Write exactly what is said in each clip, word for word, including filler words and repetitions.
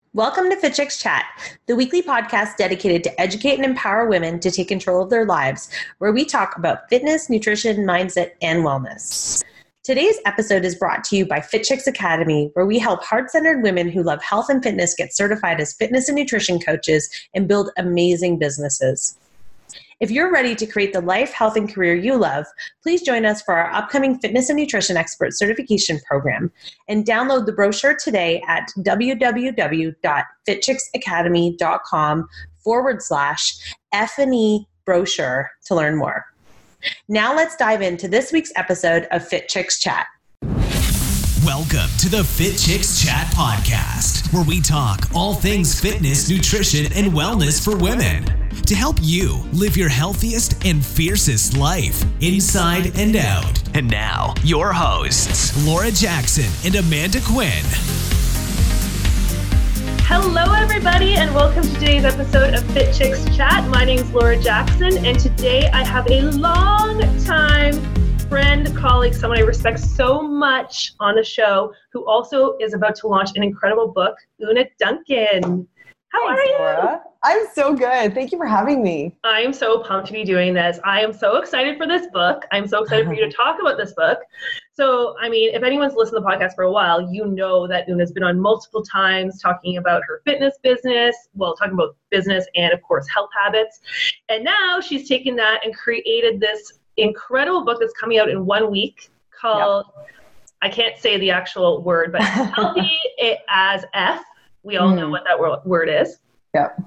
Welcome to Fit Chicks Chat, the weekly podcast dedicated to educate and empower women to take control of their lives, where we talk about fitness, nutrition, mindset, and wellness. Today's episode is brought to you by Fit Chicks Academy, where we help heart-centered women who love health and fitness get certified as fitness and nutrition coaches and build amazing businesses. If you're ready to create the life, health, and career you love, please join us for our upcoming Fitness and Nutrition Expert Certification Program and download the brochure today at www.fitchicksacademy.com forward slash F&E brochure to learn more. Now let's dive into this week's episode of Fit Chicks Chat. Welcome to the Fit Chicks Chat podcast, where we talk all things fitness, nutrition, and wellness for women to help you live your healthiest and fiercest life inside and out. And now, your hosts, Laura Jackson and Amanda Quinn. Hello, everybody, and welcome to today's episode of Fit Chicks Chat. My name is Laura Jackson, and today I have a long-time friend, colleague, someone I respect so much on the show, who also is about to launch an incredible book, Una Duncan. How Thanks, are you? Laura. I'm so good. Thank you for having me. I am so pumped to be doing this. I am so excited for this book. I'm so excited for you to talk about this book. So, I mean, if anyone's listened to the podcast for a while, you know that Una's been on multiple times talking about her fitness business, well, talking about business and, of course, health habits. And now she's taken that and created this incredible book that's coming out in one week called, yep. I can't say the actual word, but Healthy as F. We all mm. know what that word is. Yep.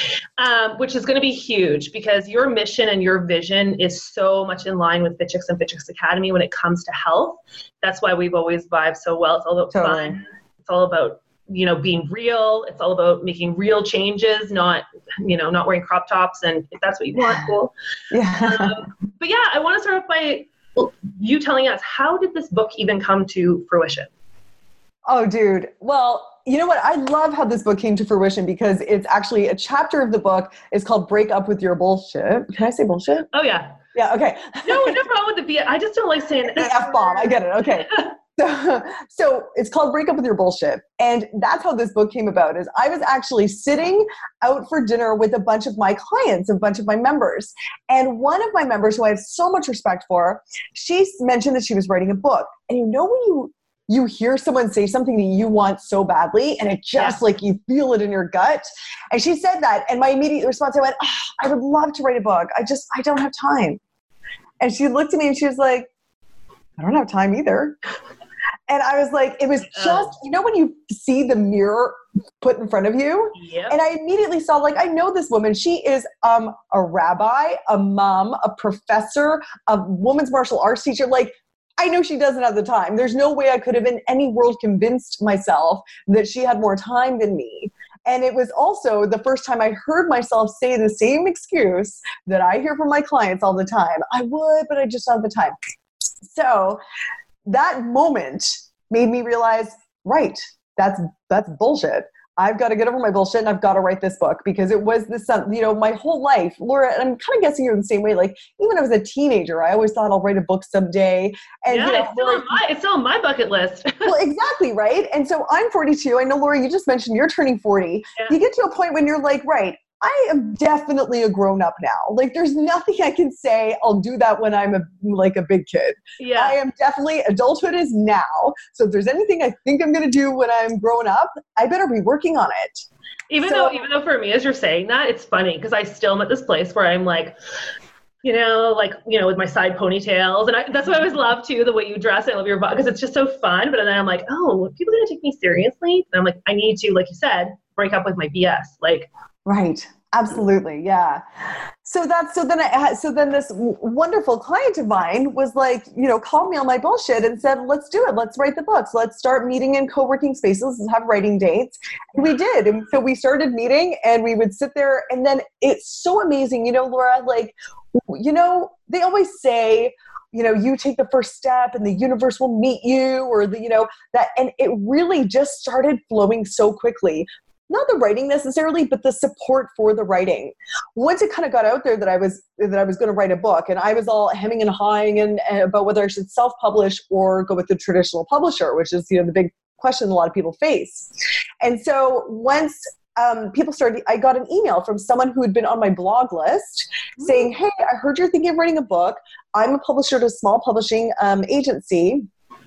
Um, which is going to be huge because your mission and your vision is so much in line with Fit Chicks and Fit Chicks Academy when it comes to health. That's why we've always vibed so well. It's all about totally. fun. It's all about, you know, being real. It's all about making real changes, not, you know, not wearing crop tops. And if that's what you want, cool. Yeah. Um, but yeah, I want to start off by you telling us, how did this book even come to fruition? Oh, dude. Well, you know what? I love how this book came to fruition because it's actually a chapter of the book is called Break Up With Your Bullshit. Can I say bullshit? Oh, yeah. Yeah, okay. No, no problem with the B. I just don't like saying the F-bomb. I get it. Okay. So, so it's called Break Up With Your Bullshit. And that's how this book came about is I was actually sitting out for dinner with a bunch of my clients, a bunch of my members. And one of my members who I have so much respect for, she mentioned that she was writing a book. And you know when you you hear someone say something that you want so badly and it just like you feel it in your gut. And she said that. And my immediate response, I went, oh, I would love to write a book. I just, I don't have time. And she looked at me and she was like, I don't have time either. And I was like, it was just, you know, when you see the mirror put in front of you? Yep. And I immediately saw, like, I know this woman. She is um, a rabbi, a mom, a professor, a women's martial arts teacher. Like, I know she doesn't have the time. There's no way I could have in any world convinced myself that she had more time than me. And it was also the first time I heard myself say the same excuse that I hear from my clients all the time. I would, but I just don't have the time. So that moment made me realize, right, that's that's bullshit. I've got to get over my bullshit and I've got to write this book because it was this, you know, my whole life. Laura, and I'm kind of guessing you're the same way. Like, even when I was a teenager, I always thought I'll write a book someday. And, yeah, you know, it's, still Laura, on my, it's still on my bucket list. well, exactly, right? And so I'm forty-two. I know, Laura, you just mentioned you're turning forty. Yeah. You get to a point when you're like, right, I am definitely a grown-up now. Like, there's nothing I can say, I'll do that when I'm a, like a big kid. Yeah. I am definitely, adulthood is now. So if there's anything I think I'm going to do when I'm grown up, I better be working on it. Even so, though, even though for me, as you're saying that, it's funny because I still am at this place where I'm like, you know, like, you know, with my side ponytails. And I, that's what I always love too, the way you dress. I love your body because it's just so fun. But then I'm like, oh, are people going to take me seriously? And I'm like, I need to, like you said, break up with my B S. Like, right. Absolutely. Yeah. So that's, so then I had, so then this w- wonderful client of mine was like, you know, called me on my bullshit and said, let's do it. Let's write the books. Let's start meeting in co-working spaces and have writing dates. And we did. And so we started meeting and we would sit there and then it's so amazing. You know, Laura, like, you know, they always say, you know, you take the first step and the universe will meet you or the, you know, that, and it really just started flowing so quickly. Not the writing necessarily, but the support for the writing. Once it kind of got out there that I was that I was going to write a book, and I was all hemming and hawing and, and about whether I should self-publish or go with the traditional publisher, which is, you know, the big question a lot of people face. And so once um, people started, I got an email from someone who had been on my blog list saying, hey, I heard you're thinking of writing a book. I'm a publisher at a small publishing um, agency.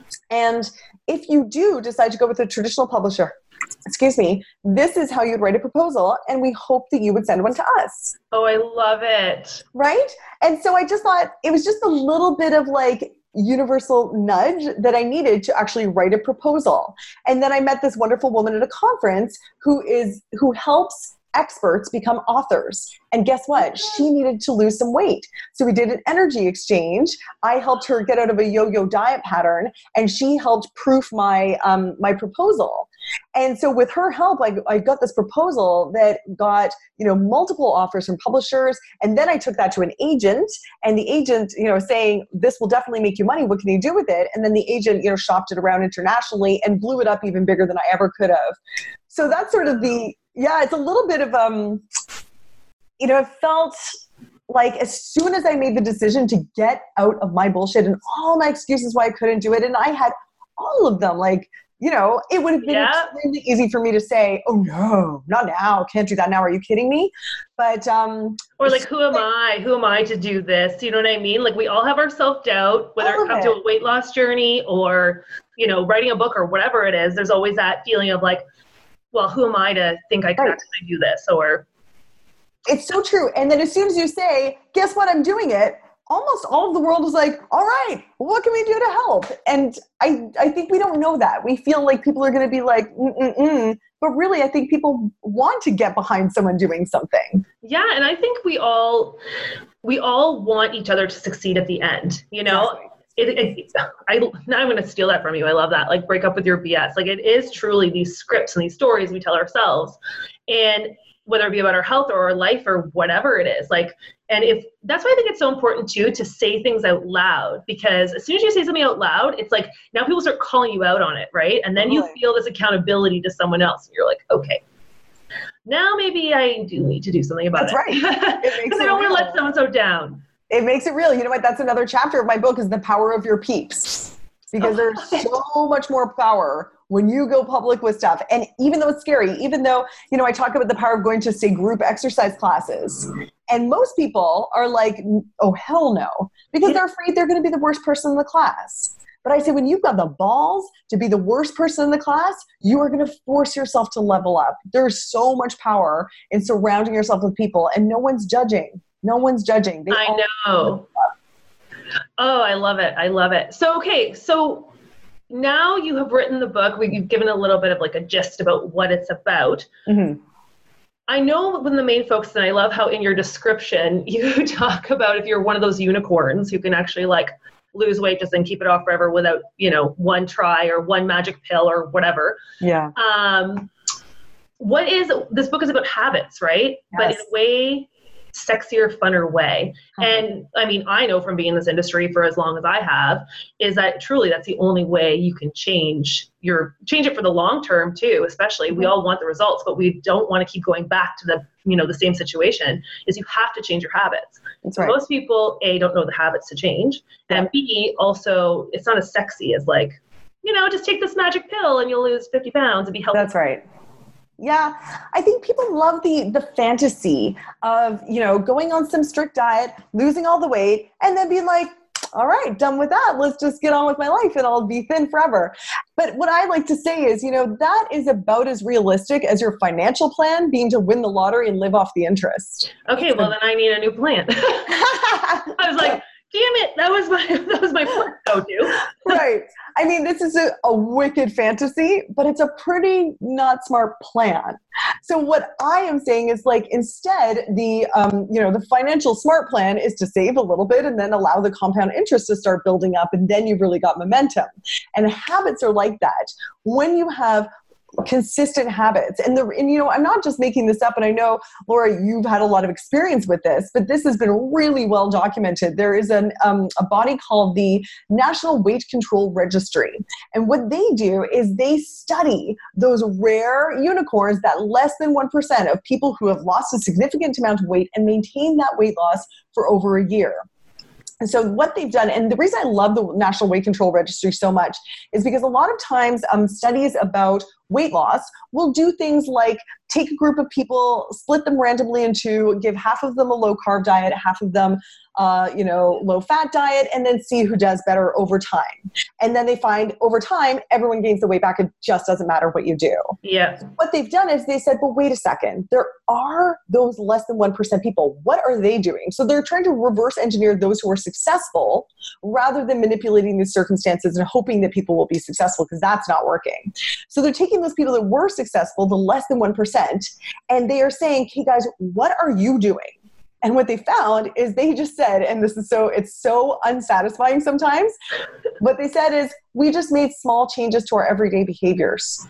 And if you do decide to go with a traditional publisher, excuse me, this is how you'd write a proposal, and we hope that you would send one to us. Oh, I love it. Right? And so I just thought it was just a little bit of like universal nudge that I needed to actually write a proposal. And then I met this wonderful woman at a conference who is who helps experts become authors. And guess what? She needed to lose some weight. So we did an energy exchange. I helped her get out of a yo-yo diet pattern, and she helped proof my um, my proposal. And so with her help, I, I got this proposal that got, you know, multiple offers from publishers. And then I took that to an agent, and the agent, you know, saying, this will definitely make you money. What can you do with it? And then the agent, you know, shopped it around internationally and blew it up even bigger than I ever could have. So that's sort of the, yeah, it's a little bit of, um, you know, it felt like as soon as I made the decision to get out of my bullshit and all my excuses why I couldn't do it, and I had all of them, like, you know, it would have been yeah. extremely easy for me to say, oh no, not now, can't do that now, are you kidding me? But, um, or like, who am I? Who am I to do this? You know what I mean? Like, we all have our self-doubt, whether it comes to a weight loss journey or, you know, writing a book or whatever it is, there's always that feeling of like, well, who am I to think I can right. actually do this? Or it's so true. And then as soon as you say, guess what, I'm doing it, almost all of the world is like, all right, what can we do to help? And I, I think we don't know that. We feel like people are going to be like, mm-mm-mm. But really, I think people want to get behind someone doing something. Yeah. And I think we all, we all want each other to succeed at the end, you know? Exactly. It, it, I, now I'm going to steal that from you. I love that. Like, break up with your B S. Like, it is truly these scripts and these stories we tell ourselves. And whether it be about our health or our life or whatever it is, like, and if that's why I think it's so important too, to say things out loud, because as soon as you say something out loud, it's like, now people start calling you out on it. Right. And then right. you feel this accountability to someone else. And you're like, okay, now maybe I do need to do something about that's it. That's right. Because I don't want to let so-and-so down. It makes it real. You know what? That's another chapter of my book, is the power of your peeps. Because there's so much more power when you go public with stuff. And even though it's scary, even though, you know, I talk about the power of going to, say, group exercise classes. And most people are like, oh, hell no. Because they're afraid they're going to be the worst person in the class. But I say, when you've got the balls to be the worst person in the class, you are going to force yourself to level up. There's so much power in surrounding yourself with people, and no one's judging. No one's judging. They I know. Oh, I love it. I love it. So, okay. So now you have written the book. We've given a little bit of like a gist about what it's about. Mm-hmm. I know when the main focus, and I love how in your description, you talk about if you're one of those unicorns who can actually like lose weight, just then keep it off forever without, you know, one try or one magic pill or whatever. Yeah. Um, what is, this book is about habits, right? Yes. But in a way, sexier, funner way. Uh-huh. And I mean, I know from being in this industry for as long as I have, is that truly that's the only way you can change your, change it for the long term too, especially. Mm-hmm. We all want the results, but we don't want to keep going back to the, you know, the same situation. Is you have to change your habits. That's so right. Most people, A, don't know the habits to change. Yeah. And B, also, it's not as sexy as like, you know, just take this magic pill and you'll lose fifty pounds and be healthy. That's right. Yeah, I think people love the the fantasy of, you know, going on some strict diet, losing all the weight, and then being like, all right, done with that. Let's just get on with my life and I'll be thin forever. But what I like to say is, you know, that is about as realistic as your financial plan being to win the lottery and live off the interest. Okay, well, then I need a new plan. I was like, damn it, that was my that was my plan go-to. Right. I mean, this is a, a wicked fantasy, but it's a pretty not smart plan. So what I am saying is, like, instead, the um, you know, the financial smart plan is to save a little bit and then allow the compound interest to start building up, and then you've really got momentum. And habits are like that. When you have consistent habits, and the and you know, I'm not just making this up, and I know, Laura, you've had a lot of experience with this, but this has been really well documented. There is an um, a body called the National Weight Control Registry, and what they do is they study those rare unicorns, that less than one percent of people who have lost a significant amount of weight and maintain that weight loss for over a year. And so what they've done, and the reason I love the National Weight Control Registry so much is because a lot of times um, studies about weight loss will do things like take a group of people, split them randomly into, give half of them a low carb diet, half of them, uh, you know, low fat diet, and then see who does better over time. And then they find over time, everyone gains the weight back. It just doesn't matter what you do. Yeah. What they've done is they said, but wait a second, there are those less than one percent people. What are they doing? So they're trying to reverse engineer those who are successful rather than manipulating these circumstances and hoping that people will be successful, because that's not working. So they're taking those people that were successful, the less than one percent, and they are saying, hey guys, what are you doing? And what they found is they just said, and this is so, it's so unsatisfying sometimes, what they said is, we just made small changes to our everyday behaviors.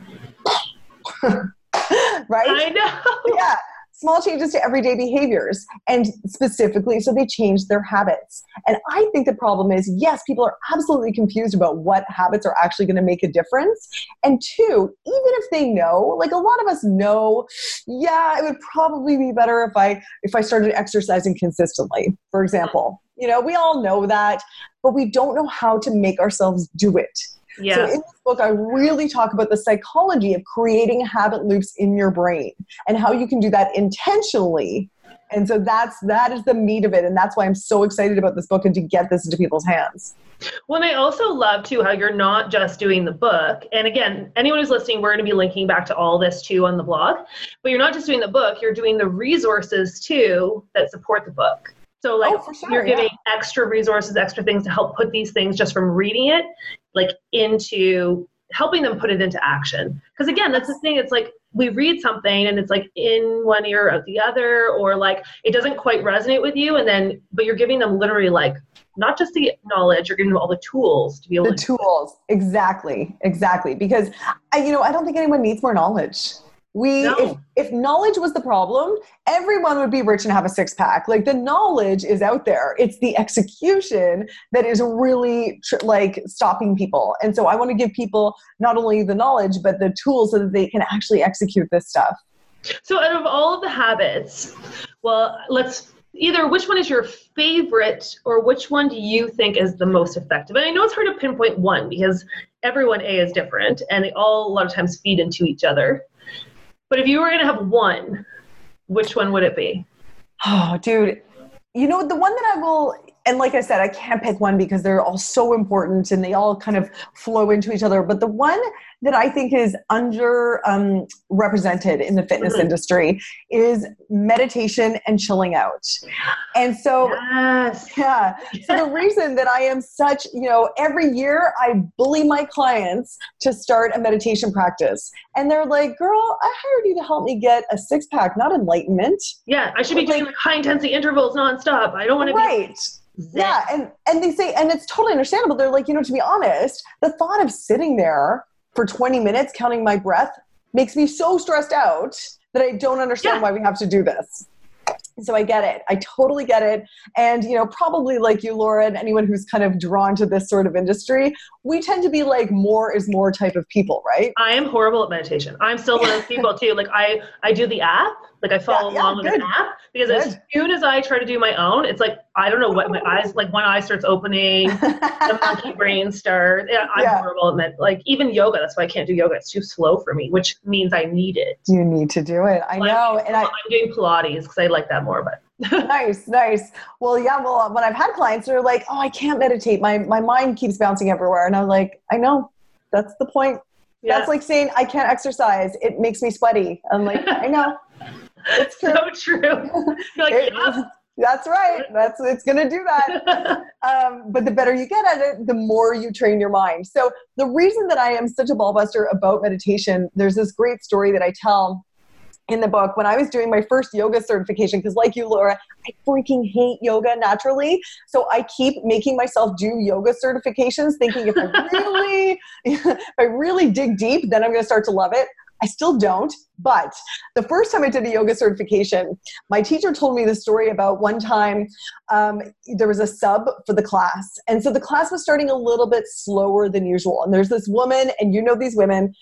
Right? I know. Yeah. Small changes to everyday behaviors. And specifically, so they changed their habits. And I think the problem is, yes, people are absolutely confused about what habits are actually going to make a difference. And two, even if they know, like a lot of us know, yeah, it would probably be better if I if I started exercising consistently, for example. You know, we all know that, but we don't know how to make ourselves do it. Yeah. So in this book, I really talk about the psychology of creating habit loops in your brain and how you can do that intentionally. And so that's, that is the meat of it. And that's why I'm so excited about this book and to get this into people's hands. Well, and I also love too, how you're not just doing the book. And again, anyone who's listening, we're going to be linking back to all this too on the blog, but you're not just doing the book, you're doing the resources too that support the book. So like oh, for sure, you're giving yeah. extra resources, extra things to help put these things just from reading it, like into helping them put it into action. Because again, that's the thing. It's like we read something and it's like in one ear or the other, or like it doesn't quite resonate with you. And then, but you're giving them literally like, not just the knowledge, you're giving them all the tools to be able the to. The tools. Exactly. Exactly. Because I, you know, I don't think anyone needs more knowledge. We, No. if, if knowledge was the problem, everyone would be rich and have a six pack. Like the knowledge is out there. It's the execution that is really tr- like stopping people. And so I want to give people not only the knowledge, but the tools so that they can actually execute this stuff. So out of all of the habits, well, let's either which one is your favorite or which one do you think is the most effective? And I know it's hard to pinpoint one because everyone A is different and they all a lot of times feed into each other. But if you were going to have one, which one would it be? Oh, dude, you know, the one that I will, and like I said, I can't pick one because they're all so important and they all kind of flow into each other. But the one that I think is under um, represented in the fitness mm-hmm. industry is meditation and chilling out. And so, yes. yeah. So the reason that I am such, you know, every year I bully my clients to start a meditation practice. And they're like, girl, I hired you to help me get a six pack, not enlightenment. Yeah. I should be doing like high intensity intervals nonstop. I don't want to right. be. Zen. Yeah. And, and they say, and it's totally understandable. They're like, you know, to be honest, the thought of sitting there for twenty minutes counting my breath makes me so stressed out that I don't understand yeah. why we have to do this. So I get it. I totally get it. And, you know, probably like you, Laura, and anyone who's kind of drawn to this sort of industry, we tend to be like more is more type of people, right? I am horrible at meditation. I'm still one of those people too. Like I, I do the app, like I follow yeah, along yeah, with an app because good. As soon as I try to do my own, it's like, I don't know what my eyes, like one eye starts opening, the monkey brain starts. Yeah, I'm yeah. horrible at med. Like even yoga, that's why I can't do yoga. It's too slow for me, which means I need it. You need to do it. I like, know. And I, I'm doing Pilates because I like that more, but. Nice, nice. Well, yeah, well, when I've had clients that are like, oh, I can't meditate. My my mind keeps bouncing everywhere. And I'm like, I know. That's the point. Yeah. That's like saying I can't exercise. It makes me sweaty. I'm like, I know. It's true. So true. You're like, it, yeah. That's right. That's it's going to do that. um, but the better you get at it, the more you train your mind. So the reason that I am such a ballbuster about meditation, there's this great story that I tell in the book when I was doing my first yoga certification, because like you, Laura, I freaking hate yoga naturally. So I keep making myself do yoga certifications thinking if I really, if I really dig deep, then I'm going to start to love it. I still don't. But the first time I did a yoga certification, my teacher told me the story about one time um, there was a sub for the class. And so the class was starting a little bit slower than usual. And there's this woman, and you know these women,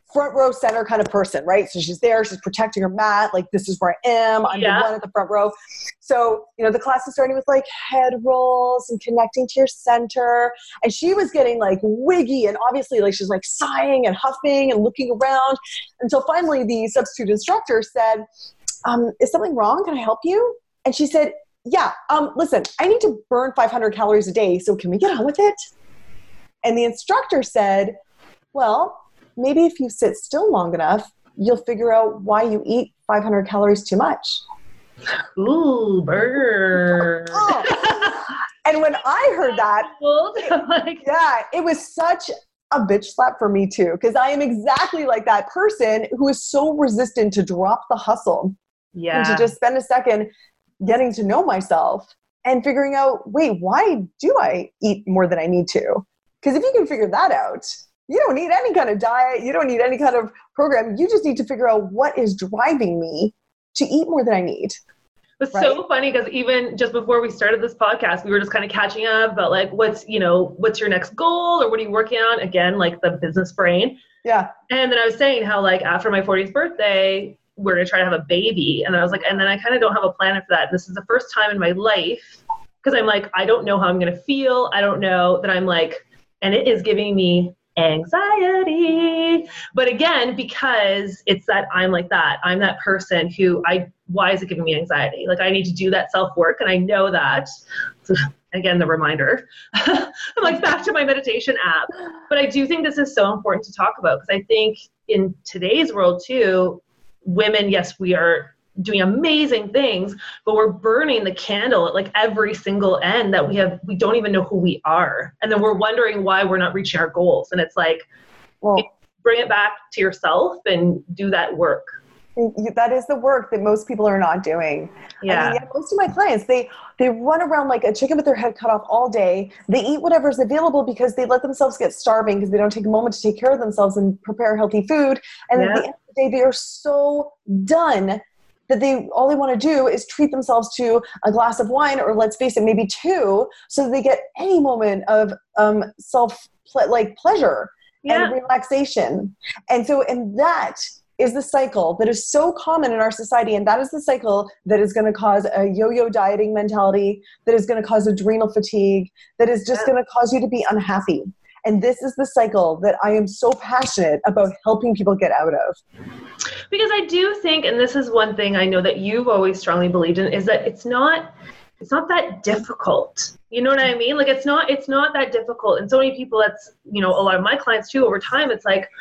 front row center kind of person, right? So she's there, she's protecting her mat, like this is where I am, I'm Yeah. the one at the front row. So, you know, the class is starting with like head rolls and connecting to your center. And she was getting like wiggy and obviously like she's like sighing and huffing and looking around until finally the substitute instructor said, um, is something wrong? Can I help you? And she said, yeah, um, listen, I need to burn five hundred calories a day. So can we get on with it? And the instructor said, well, maybe if you sit still long enough, you'll figure out why you eat five hundred calories too much. Ooh, burn. Oh. And when I heard that, like, yeah, it was such a bitch slap for me too, because I am exactly like that person who is so resistant to drop the hustle yeah. and to just spend a second getting to know myself and figuring out, wait, why do I eat more than I need to? Because if you can figure that out, you don't need any kind of diet. You don't need any kind of program. You just need to figure out what is driving me to eat more than I need. It's right? so funny because even just before we started this podcast, we were just kind of catching up about like, what's, you know, what's your next goal or what are you working on? Again, like the business brain. Yeah. And then I was saying how like after my fortieth birthday, we're going to try to have a baby. And I was like, and then I kind of don't have a plan for that. And this is the first time in my life because I'm like, I don't know how I'm going to feel. I don't know that I'm like, and it is giving me anxiety. But again, because it's that I'm like that, I'm that person who I, why is it giving me anxiety? Like I need to do that self-work. And I know that, so again, the reminder, I'm like back to my meditation app. But I do think this is so important to talk about because I think in today's world too, women, yes, we are doing amazing things, but we're burning the candle at like every single end that we have, we don't even know who we are. And then we're wondering why we're not reaching our goals. And it's like, well, bring it back to yourself and do that work. That is the work that most people are not doing. Yeah. I mean, yeah, most of my clients, they, they run around like a chicken with their head cut off all day. They eat whatever's available because they let themselves get starving because they don't take a moment to take care of themselves and prepare healthy food. And Yeah. at the end of the day, they are so done that they all they want to do is treat themselves to a glass of wine, or let's face it, maybe two, so that they get any moment of um, self like pleasure Yeah. and relaxation. And so, and that is the cycle that is so common in our society, and that is the cycle that is going to cause a yo-yo dieting mentality, that is going to cause adrenal fatigue, that is just Yeah. going to cause you to be unhappy. And this is the cycle that I am so passionate about helping people get out of. Because I do think, and this is one thing I know that you've always strongly believed in, is that it's not, it's not that difficult. You know what I mean? Like it's not, it's not that difficult. And so many people, that's, you know, a lot of my clients too, over time, it's like,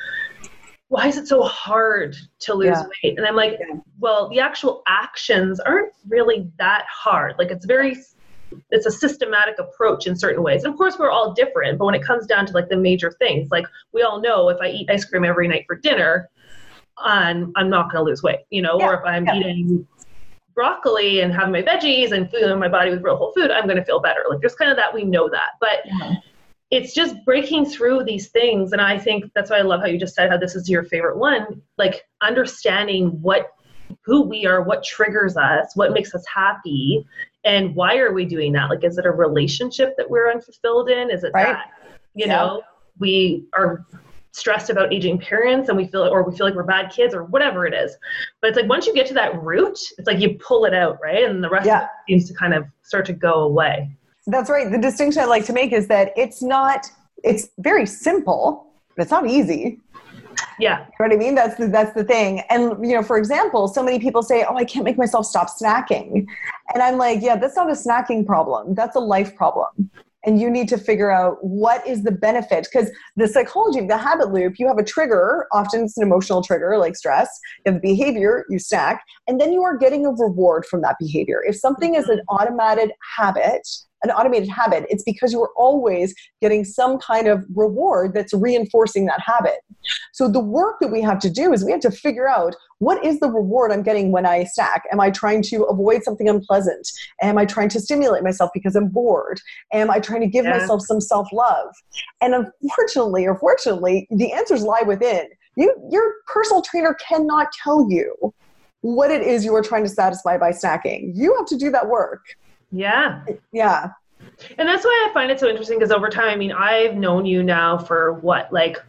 why is it so hard to lose Yeah. weight? And I'm like, well, the actual actions aren't really that hard. Like it's very, it's a systematic approach in certain ways. And of course we're all different, but when it comes down to like the major things, like we all know if I eat ice cream every night for dinner, I'm, I'm not going to lose weight, you know, Yeah. or if I'm Yeah. eating broccoli and having my veggies and filling my body with real whole food, I'm going to feel better. Like there's kind of that, we know that, but Yeah. it's just breaking through these things. And I think that's why I love how you just said how this is your favorite one, like understanding what, who we are, what triggers us, what makes us happy, and why are we doing that? Like, is it a relationship that we're unfulfilled in? Is it Right. that, you Yeah. know, we are stressed about aging parents and we feel, or we feel like we're bad kids or whatever it is. But it's like, once you get to that root, it's like you pull it out, right? And the rest Yeah. of it seems to kind of start to go away. That's right. The distinction I like to make is that it's not, it's very simple, but it's not easy. Yeah. You know what I mean? That's the, that's the thing. And, you know, for example, so many people say, oh, I can't make myself stop snacking. And I'm like, yeah, that's not a snacking problem. That's a life problem. And you need to figure out what is the benefit, because the psychology of the habit loop, you have a trigger, often it's an emotional trigger like stress, you have the behavior, you snack, and then you are getting a reward from that behavior. If something is an automated habit, an automated habit, it's because you are always getting some kind of reward that's reinforcing that habit. So the work that we have to do is we have to figure out, what is the reward I'm getting when I snack? Am I trying to avoid something unpleasant? Am I trying to stimulate myself because I'm bored? Am I trying to give Yeah. myself some self-love? And unfortunately, or fortunately, the answers lie within. You, your personal trainer cannot tell you what it is you are trying to satisfy by snacking. You have to do that work. Yeah. Yeah. And that's why I find it so interesting, because over time, I mean, I've known you now for what, like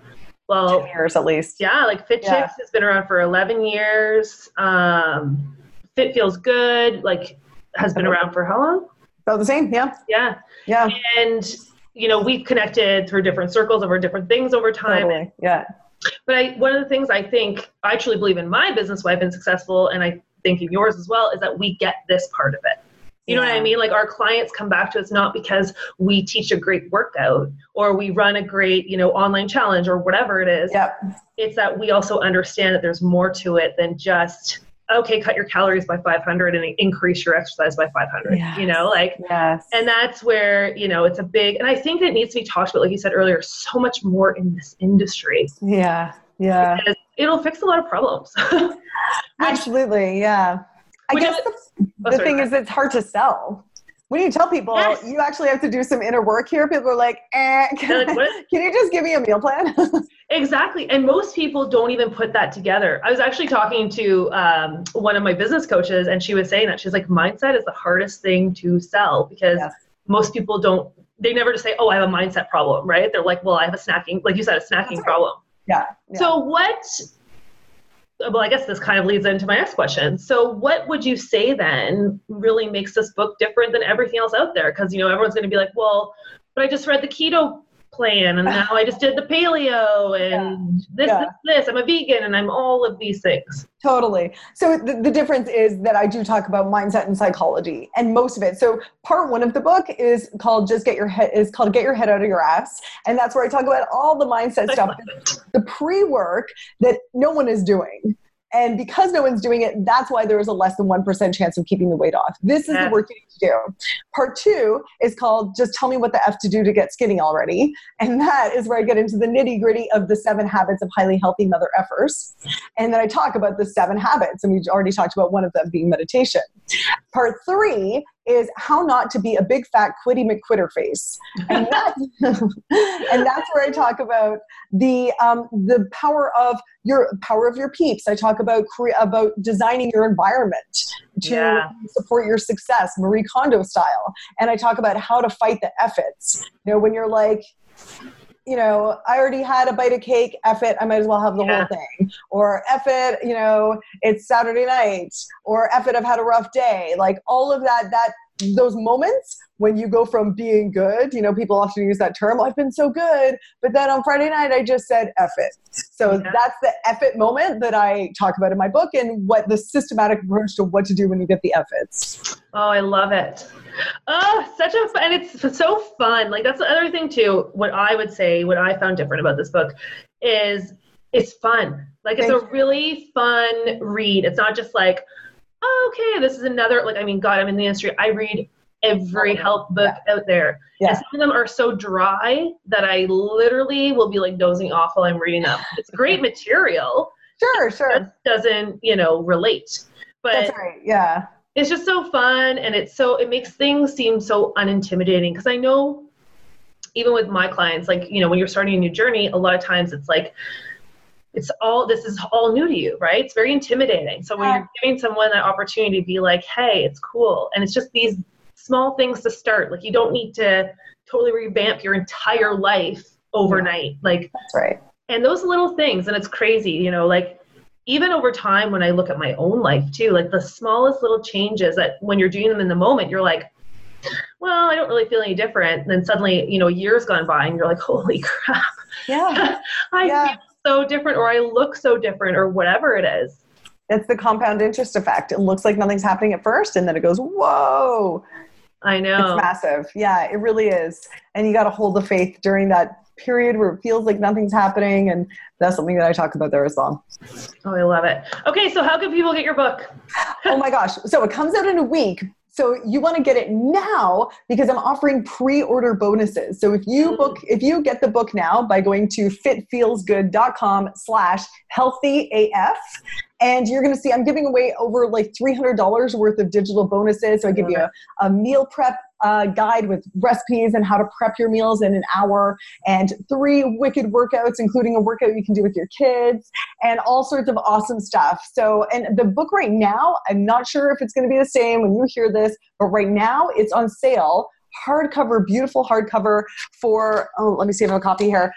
Well, ten years at least. Yeah, like Fit Yeah. Chicks has been around for eleven years. Um, Fit Feels Good, like, has been around for how long? About the same, yeah. Yeah. Yeah. And, you know, we've connected through different circles over different things over time. Totally. Yeah. But I, one of the things I think, I truly believe in my business, why I've been successful, and I think in yours as well, is that we get this part of it. You know Yeah. what I mean? Like, our clients come back to us not because we teach a great workout or we run a great, you know, online challenge or whatever it is. Yep. It's that we also understand that there's more to it than just, okay, cut your calories by five hundred and increase your exercise by five hundred, Yes. you know, like, Yes. and that's where, you know, it's a big, and I think it needs to be talked about, like you said earlier, so much more in this industry. Yeah. Yeah. Because it'll fix a lot of problems. Absolutely. Yeah. I Which guess is- the, Oh, the sorry, thing go is, it's hard to sell. When you tell people Yes. you actually have to do some inner work here, people are like, eh, They're can, like, what? can you just give me a meal plan? Exactly. And most people don't even put that together. I was actually talking to um, one of my business coaches, and she was saying that she's like, mindset is the hardest thing to sell because Yes. most people don't, they never just say, oh, I have a mindset problem, right? They're like, well, I have a snacking, like you said, a snacking right. problem. Yeah. Yeah. So what, well, I guess this kind of leads into my next question. So what would you say then really makes this book different than everything else out there? Because, you know, everyone's going to be like, well, but I just read the keto plan and now I just did the paleo and this, Yeah. this, this, I'm a vegan and I'm all of these things. Totally. So the, the difference is that I do talk about mindset and psychology, and most of it. So part one of the book is called just get your head is called Get Your Head Out of Your Ass. And that's where I talk about all the mindset stuff, the pre-work that no one is doing. And because no one's doing it, that's why there is a less than one percent chance of keeping the weight off. This is Yeah. the work you need to do. Part two is called Just Tell Me What the F to Do to Get Skinny Already. And that is where I get into the nitty gritty of the seven habits of highly healthy mother effers. And then I talk about the seven habits. And we already talked about one of them being meditation. Part three is how not to be a big fat quitty McQuitter face. And that's, and that's where I talk about the um, the power of your power of your peeps. I talk about cre- about designing your environment to Yeah. support your success, Marie Kondo style. And I talk about how to fight the F-its. You know, when you're like, you know, I already had a bite of cake, F it, I might as well have the Yeah. whole thing. Or F it, you know, it's Saturday night. Or F it, I've had a rough day. Like all of that, that those moments when you go from being good, you know, people often use that term, I've been so good, but then on Friday night, I just said F it. So Yeah. that's the F it moment that I talk about in my book and what the systematic approach to what to do when you get the F its. Oh, I love it. Oh, such a fun, and it's so fun. Like that's the other thing too. What I would say, what I found different about this book is it's fun. Like it's Thank a really fun read. It's not just like, oh, okay, this is another, like, I mean, God, I'm in the industry. I read every health book out there. Yeah. And some of them are so dry that I literally will be like dozing off while I'm reading them. It's great material. Sure, It sure. just doesn't, you know, relate. But That's right. Yeah. it's just so fun, and it's so, it makes things seem so unintimidating, because I know even with my clients, like, you know, when you're starting a new journey, a lot of times it's like, it's all, this is all new to you, right? It's very intimidating. So when Yeah. you're giving someone that opportunity to be like, hey, it's cool. And it's just these small things to start. Like you don't need to totally revamp your entire life overnight. Like, That's right. and those little things, and it's crazy, you know, like even over time, when I look at my own life too, like the smallest little changes that when you're doing them in the moment, you're like, well, I don't really feel any different. And then suddenly, you know, a year's gone by and you're like, holy crap, Yeah. I Yeah. feel so different, or I look so different, or whatever it is. It's the compound interest effect. It looks like nothing's happening at first, and then it goes, whoa. I know. It's massive. Yeah, it really is. And you got to hold the faith during that period where it feels like nothing's happening. And that's something that I talk about there as well. Oh, I love it. Okay, so how can people get your book? Oh my gosh. So it comes out in a week. So you want to get it now because I'm offering pre-order bonuses. So if you book, if you get the book now by going to fitfeelsgood.com slash healthy AF, and you're going to see, I'm giving away over like three hundred dollars worth of digital bonuses. So I give you a, a meal prep uh, guide with recipes and how to prep your meals in an hour, and three wicked workouts, including a workout you can do with your kids, and all sorts of awesome stuff. So, and the book right now, I'm not sure if it's going to be the same when you hear this, but right now it's on sale, hardcover, beautiful hardcover for, oh, let me see if I have a copy here,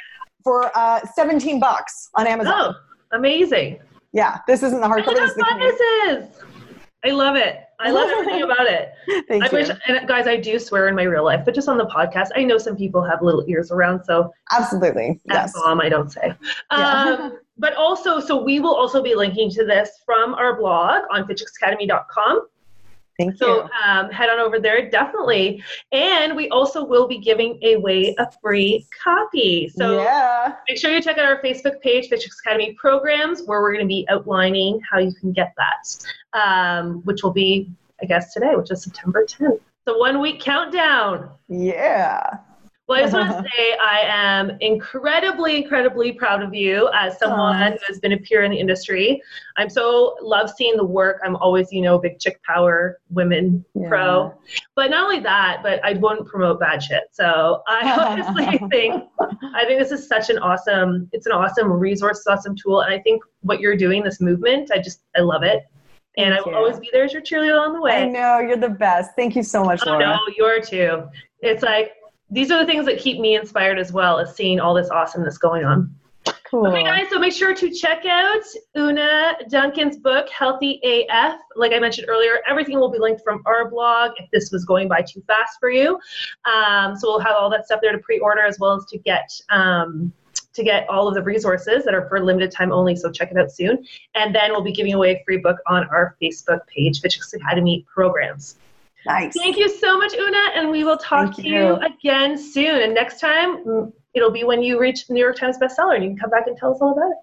for uh, seventeen bucks on Amazon. Oh, amazing. Yeah, this isn't the hardcover. Look This is how the fun this is. I love it. I love everything about it. Thank I you. wish, and guys, I do swear in my real life, but just on the podcast, I know some people have little ears around, so Absolutely. Yes. F-bomb, I don't say. Yeah. Um, but also, so we will also be linking to this from our blog on fit chicks academy dot com. Thank So you. um, head on over there, definitely. And we also will be giving away a free copy. So yeah. make sure you check out our Facebook page, Fit Chicks Academy Programs, where we're going to be outlining how you can get that, um, which will be, I guess, today, which is September tenth. So one week countdown. Yeah. Well, I just want to say I am incredibly, incredibly proud of you as someone Aww. who has been a peer in the industry. I'm so love seeing the work. I'm always, you know, big chick power women Yeah. pro. But not only that, but I wouldn't promote bad shit. So I honestly think I think this is such an awesome, it's an awesome resource, awesome tool. And I think what you're doing, this movement, I just, I love it. And Thank I will you. always be there as your cheerleader along the way. I know, you're the best. Thank you so much, Oh, Laura. no, you're too. It's like, these are the things that keep me inspired as well, as seeing all this awesomeness going on. Cool. Okay, guys, so make sure to check out Una Duncan's book, Healthy A F. Like I mentioned earlier, everything will be linked from our blog if this was going by too fast for you. Um, so we'll have all that stuff there to pre-order, as well as to get um, to get all of the resources that are for limited time only, so check it out soon. And then we'll be giving away a free book on our Facebook page, Fit Chicks Academy Programs. Nice. Thank you so much, Una, and we will talk Thank to you. you again soon. And next time, it'll be when you reach New York Times bestseller, and you can come back and tell us all about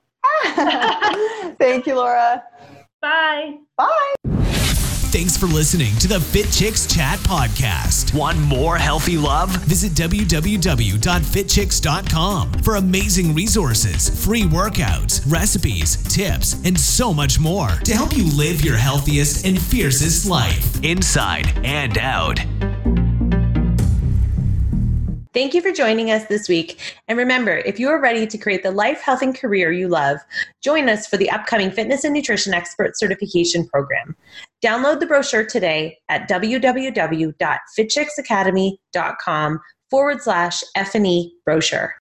it. Thank you, Laura. Bye. Bye. Thanks for listening to the Fit Chicks Chat podcast. Want more healthy love? Visit w w w dot fit chicks dot com for amazing resources, free workouts, recipes, tips, and so much more to help you live your healthiest and fiercest life, inside and out. Thank you for joining us this week. And remember, if you are ready to create the life, health, and career you love, join us for the upcoming Fitness and Nutrition Expert Certification Program. Download the brochure today at w w w dot fit chicks academy dot com forward slash F and E brochure.